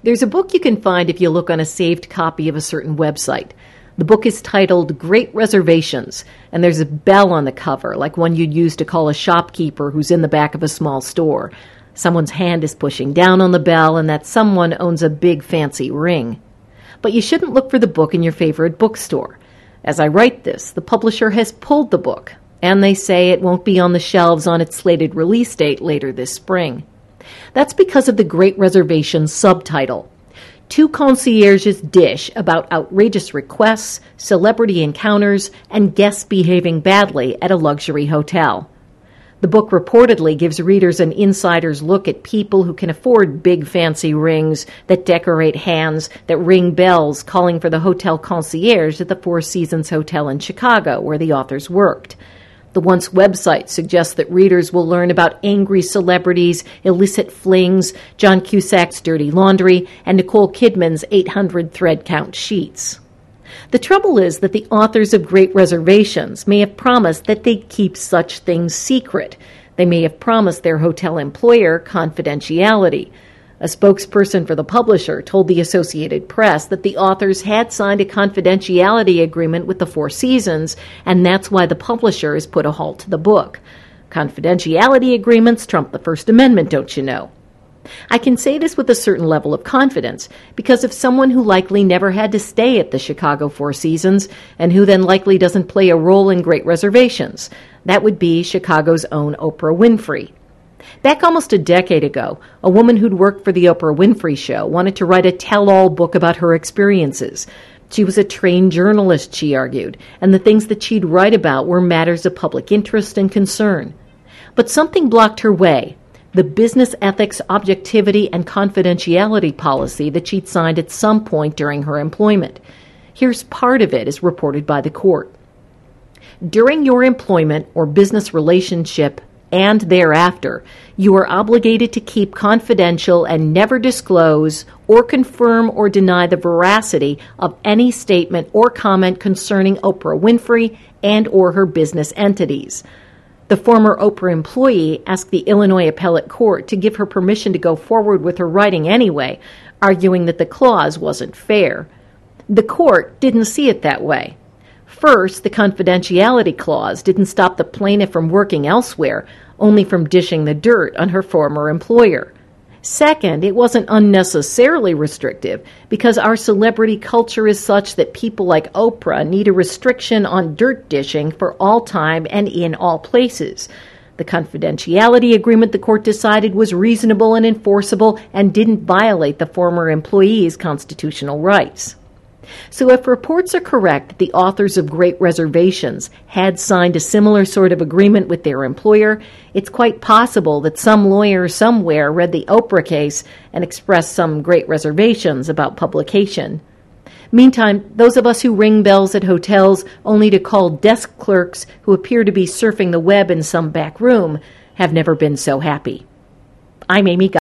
There's a book you can find if you look on a saved copy of a certain website. The book is titled Great Reservations, and there's a bell on the cover, like one you'd use to call a shopkeeper who's in the back of a small store. Someone's hand is pushing down on the bell, and that someone owns a big fancy ring. But you shouldn't look for the book in your favorite bookstore. As I write this, the publisher has pulled the book, and they say it won't be on the shelves on its slated release date later this spring. That's because of the Great Reservations subtitle. Two concierges dish about outrageous requests, celebrity encounters, and guests behaving badly at a luxury hotel. The book reportedly gives readers an insider's look at people who can afford big fancy rings that decorate hands, that ring bells calling for the hotel concierge at the Four Seasons Hotel in Chicago, where the authors worked. The Once website suggests that readers will learn about angry celebrities, illicit flings, John Cusack's dirty laundry, and Nicole Kidman's 800 thread count sheets. The trouble is that the authors of Great Reservations may have promised that they'd keep such things secret. They may have promised their hotel employer confidentiality. A spokesperson for the publisher told the Associated Press that the authors had signed a confidentiality agreement with the Four Seasons, and that's why the publisher has put a halt to the book. Confidentiality agreements trump the First Amendment, don't you know? I can say this with a certain level of confidence because of someone who likely never had to stay at the Chicago Four Seasons and who then likely doesn't play a role in Great Reservations. That would be Chicago's own Oprah Winfrey. Back almost a decade ago, a woman who'd worked for the Oprah Winfrey Show wanted to write a tell-all book about her experiences. She was a trained journalist, she argued, and the things that she'd write about were matters of public interest and concern. But something blocked her way, the business ethics, objectivity, and confidentiality policy that she'd signed at some point during her employment. Here's part of it as reported by the court. During your employment or business relationship and thereafter, you are obligated to keep confidential and never disclose or confirm or deny the veracity of any statement or comment concerning Oprah Winfrey and or her business entities. The former Oprah employee asked the Illinois Appellate Court to give her permission to go forward with her writing anyway, arguing that the clause wasn't fair. The court didn't see it that way. First, the confidentiality clause didn't stop the plaintiff from working elsewhere, only from dishing the dirt on her former employer. Second, it wasn't unnecessarily restrictive because our celebrity culture is such that people like Oprah need a restriction on dirt dishing for all time and in all places. The confidentiality agreement, the court decided, was reasonable and enforceable and didn't violate the former employee's constitutional rights. So if reports are correct that the authors of Great Reservations had signed a similar sort of agreement with their employer, it's quite possible that some lawyer somewhere read the Oprah case and expressed some great reservations about publication. Meantime, those of us who ring bells at hotels only to call desk clerks who appear to be surfing the web in some back room have never been so happy. I'm Amy Guy.